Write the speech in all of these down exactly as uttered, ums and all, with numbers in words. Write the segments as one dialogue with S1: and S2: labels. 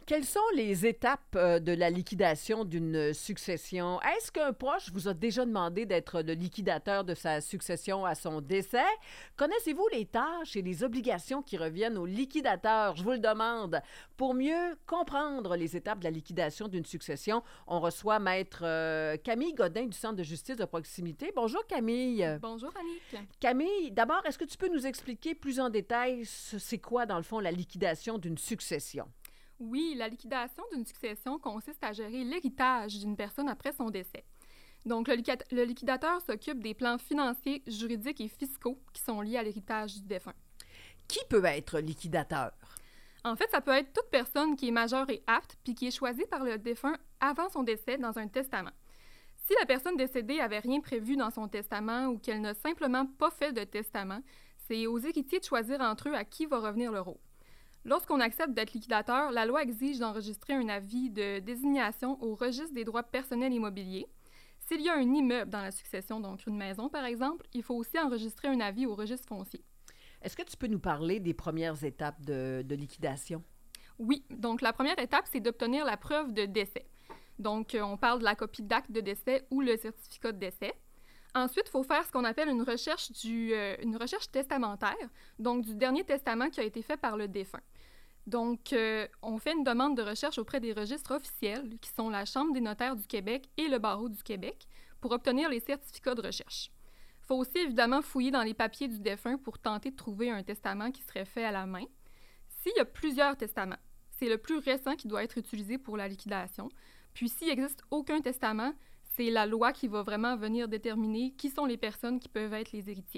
S1: Quelles sont les étapes euh, de la liquidation d'une succession? Est-ce qu'un proche vous a déjà demandé d'être le liquidateur de sa succession à son décès? Connaissez-vous les tâches et les obligations qui reviennent au liquidateur? Je vous le demande. Pour mieux comprendre les étapes de la liquidation d'une succession, on reçoit Maître euh, Camille Godin du Centre de justice de proximité. Bonjour Camille.
S2: Bonjour Annick.
S1: Camille, d'abord, est-ce que tu peux nous expliquer plus en détail ce- c'est quoi, dans le fond, la liquidation d'une succession?
S2: Oui, la liquidation d'une succession consiste à gérer l'héritage d'une personne après son décès. Donc, le, liquid- le liquidateur s'occupe des plans financiers, juridiques et fiscaux qui sont liés à l'héritage du défunt.
S1: Qui peut être liquidateur?
S2: En fait, ça peut être toute personne qui est majeure et apte puis qui est choisie par le défunt avant son décès dans un testament. Si la personne décédée avait rien prévu dans son testament ou qu'elle n'a simplement pas fait de testament, c'est aux héritiers de choisir entre eux à qui va revenir le rôle. Lorsqu'on accepte d'être liquidateur, la loi exige d'enregistrer un avis de désignation au registre des droits personnels immobiliers. S'il y a un immeuble dans la succession, donc une maison par exemple, il faut aussi enregistrer un avis au registre foncier.
S1: Est-ce que tu peux nous parler des premières étapes de, de liquidation?
S2: Oui, donc la première étape, c'est d'obtenir la preuve de décès. Donc, euh, on parle de la copie d'acte de décès ou le certificat de décès. Ensuite, il faut faire ce qu'on appelle une recherche, du, euh, une recherche testamentaire, donc du dernier testament qui a été fait par le défunt. Donc, euh, on fait une demande de recherche auprès des registres officiels, qui sont la Chambre des notaires du Québec et le Barreau du Québec, pour obtenir les certificats de recherche. Il faut aussi évidemment fouiller dans les papiers du défunt pour tenter de trouver un testament qui serait fait à la main. S'il y a plusieurs testaments, c'est le plus récent qui doit être utilisé pour la liquidation. Puis, s'il n'existe aucun testament, c'est la loi qui va vraiment venir déterminer qui sont les personnes qui peuvent être les héritiers.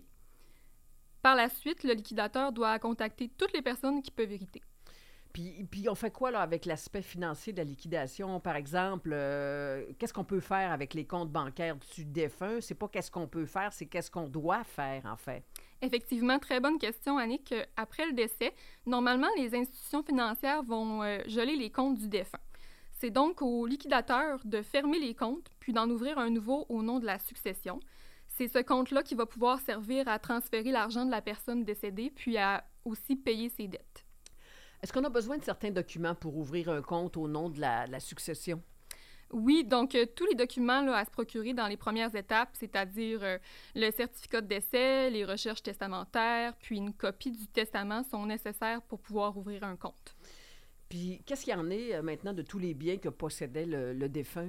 S2: Par la suite, le liquidateur doit contacter toutes les personnes qui peuvent hériter.
S1: Puis, puis on fait quoi là avec l'aspect financier de la liquidation? Par exemple, euh, qu'est-ce qu'on peut faire avec les comptes bancaires du défunt? C'est pas qu'est-ce qu'on peut faire, c'est qu'est-ce qu'on doit faire, en fait.
S2: Effectivement, très bonne question, Annick. Après le décès, normalement, les institutions financières vont euh, geler les comptes du défunt. C'est donc au liquidateur de fermer les comptes, puis d'en ouvrir un nouveau au nom de la succession. C'est ce compte-là qui va pouvoir servir à transférer l'argent de la personne décédée, puis à aussi payer ses dettes.
S1: Est-ce qu'on a besoin de certains documents pour ouvrir un compte au nom de la, la succession?
S2: Oui, donc euh, tous les documents là, à se procurer dans les premières étapes, c'est-à-dire euh, le certificat de décès, les recherches testamentaires, puis une copie du testament sont nécessaires pour pouvoir ouvrir un compte.
S1: Puis, qu'est-ce qu'il y en est euh, maintenant de tous les biens que possédait le, le défunt?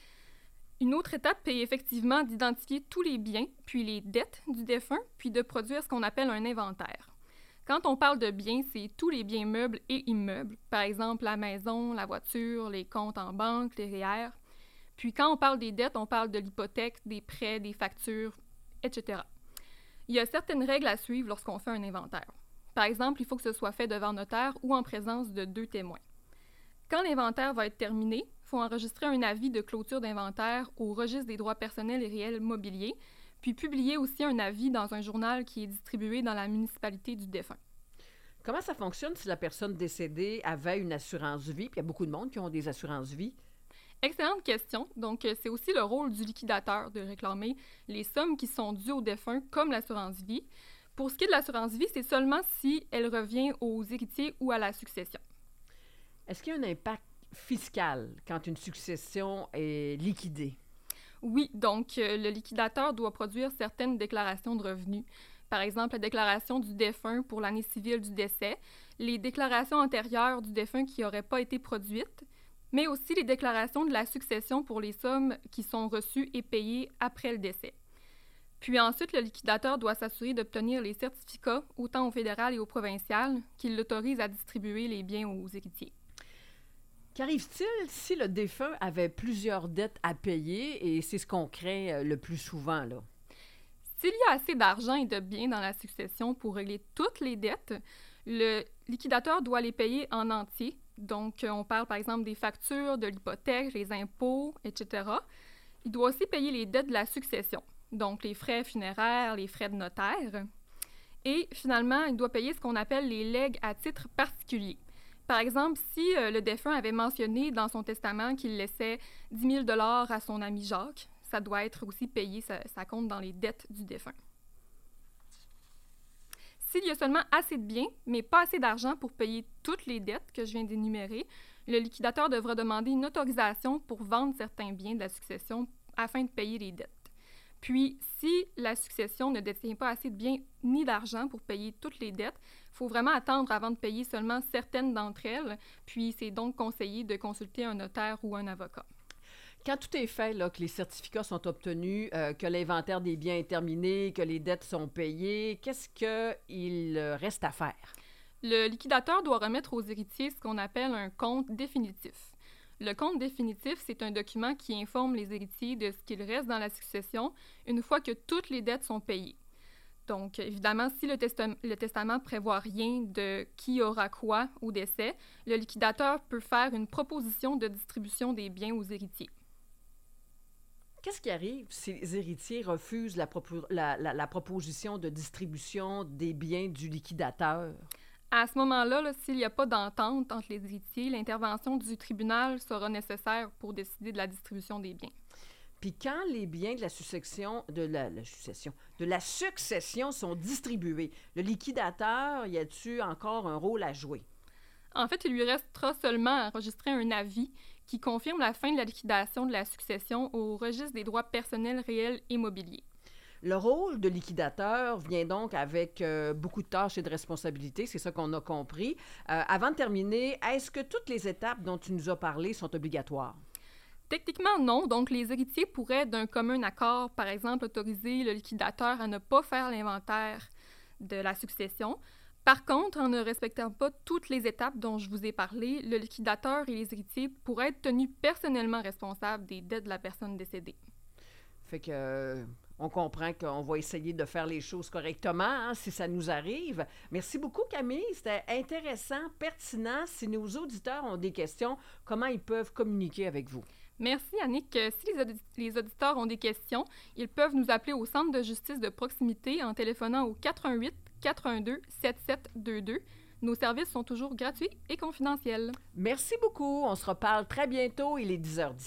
S2: Une autre étape est effectivement d'identifier tous les biens, puis les dettes du défunt, puis de produire ce qu'on appelle un inventaire. Quand on parle de biens, c'est tous les biens meubles et immeubles, par exemple la maison, la voiture, les comptes en banque, les R E E R. Puis quand on parle des dettes, on parle de l'hypothèque, des prêts, des factures, et cetera. Il y a certaines règles à suivre lorsqu'on fait un inventaire. Par exemple, il faut que ce soit fait devant notaire ou en présence de deux témoins. Quand l'inventaire va être terminé, il faut enregistrer un avis de clôture d'inventaire au registre des droits personnels et réels mobiliers, puis publier aussi un avis dans un journal qui est distribué dans la municipalité du défunt.
S1: Comment ça fonctionne si la personne décédée avait une assurance vie? Puis il y a beaucoup de monde qui ont des assurances vie.
S2: Excellente question. Donc, euh, c'est aussi le rôle du liquidateur de réclamer les sommes qui sont dues au défunt, comme l'assurance vie. Pour ce qui est de l'assurance vie, c'est seulement si elle revient aux héritiers ou à la succession.
S1: Est-ce qu'il y a un impact fiscal quand une succession est liquidée?
S2: Oui, donc euh, le liquidateur doit produire certaines déclarations de revenus. Par exemple, la déclaration du défunt pour l'année civile du décès, les déclarations antérieures du défunt qui n'auraient pas été produites, mais aussi les déclarations de la succession pour les sommes qui sont reçues et payées après le décès. Puis ensuite, le liquidateur doit s'assurer d'obtenir les certificats, autant au fédéral et au provincial, qui l'autorisent à distribuer les biens aux héritiers.
S1: Qu'arrive-t-il si le défunt avait plusieurs dettes à payer et c'est ce qu'on craint euh, le plus souvent, là?
S2: S'il y a assez d'argent et de biens dans la succession pour régler toutes les dettes, le liquidateur doit les payer en entier. Donc, on parle par exemple des factures, de l'hypothèque, les impôts, et cetera. Il doit aussi payer les dettes de la succession, donc les frais funéraires, les frais de notaire. Et finalement, il doit payer ce qu'on appelle les legs à titre particulier. Par exemple, si euh, le défunt avait mentionné dans son testament qu'il laissait dix mille dollars à son ami Jacques, ça doit être aussi payé, ça, ça compte dans les dettes du défunt. S'il y a seulement assez de biens, mais pas assez d'argent pour payer toutes les dettes que je viens d'énumérer, le liquidateur devra demander une autorisation pour vendre certains biens de la succession afin de payer les dettes. Puis, si la succession ne détient pas assez de biens ni d'argent pour payer toutes les dettes, il faut vraiment attendre avant de payer seulement certaines d'entre elles, puis c'est donc conseillé de consulter un notaire ou un avocat.
S1: Quand tout est fait, là, que les certificats sont obtenus, euh, que l'inventaire des biens est terminé, que les dettes sont payées, qu'est-ce qu'il reste à faire?
S2: Le liquidateur doit remettre aux héritiers ce qu'on appelle un compte définitif. Le compte définitif, c'est un document qui informe les héritiers de ce qu'il reste dans la succession une fois que toutes les dettes sont payées. Donc, évidemment, si le, testa- le testament prévoit rien de qui aura quoi au décès, le liquidateur peut faire une proposition de distribution des biens aux héritiers.
S1: Qu'est-ce qui arrive si les héritiers refusent la, propo- la, la, la proposition de distribution des biens du liquidateur?
S2: À ce moment-là, là, s'il n'y a pas d'entente entre les héritiers, l'intervention du tribunal sera nécessaire pour décider de la distribution des biens.
S1: Puis quand les biens de la succession, de la, la succession, de la succession sont distribués, le liquidateur, y a-t-il encore un rôle à jouer?
S2: En fait, il lui restera seulement à enregistrer un avis qui confirme la fin de la liquidation de la succession au registre des droits personnels réels et mobiliers.
S1: Le rôle de liquidateur vient donc avec euh, beaucoup de tâches et de responsabilités, c'est ça qu'on a compris. Euh, avant de terminer, est-ce que toutes les étapes dont tu nous as parlé sont obligatoires?
S2: Techniquement, non. Donc, les héritiers pourraient, d'un commun accord, par exemple, autoriser le liquidateur à ne pas faire l'inventaire de la succession. Par contre, en ne respectant pas toutes les étapes dont je vous ai parlé, le liquidateur et les héritiers pourraient être tenus personnellement responsables des dettes de la personne décédée.
S1: Fait que... Euh... On comprend qu'on va essayer de faire les choses correctement, hein, si ça nous arrive. Merci beaucoup, Camille. C'était intéressant, pertinent. Si nos auditeurs ont des questions, comment ils peuvent communiquer avec vous?
S2: Merci, Annick. Si les, audi- les auditeurs ont des questions, ils peuvent nous appeler au Centre de justice de proximité en téléphonant au quatre un huit, quatre un deux, sept sept deux deux. Nos services sont toujours gratuits et confidentiels.
S1: Merci beaucoup. On se reparle très bientôt. Il est dix heures dix.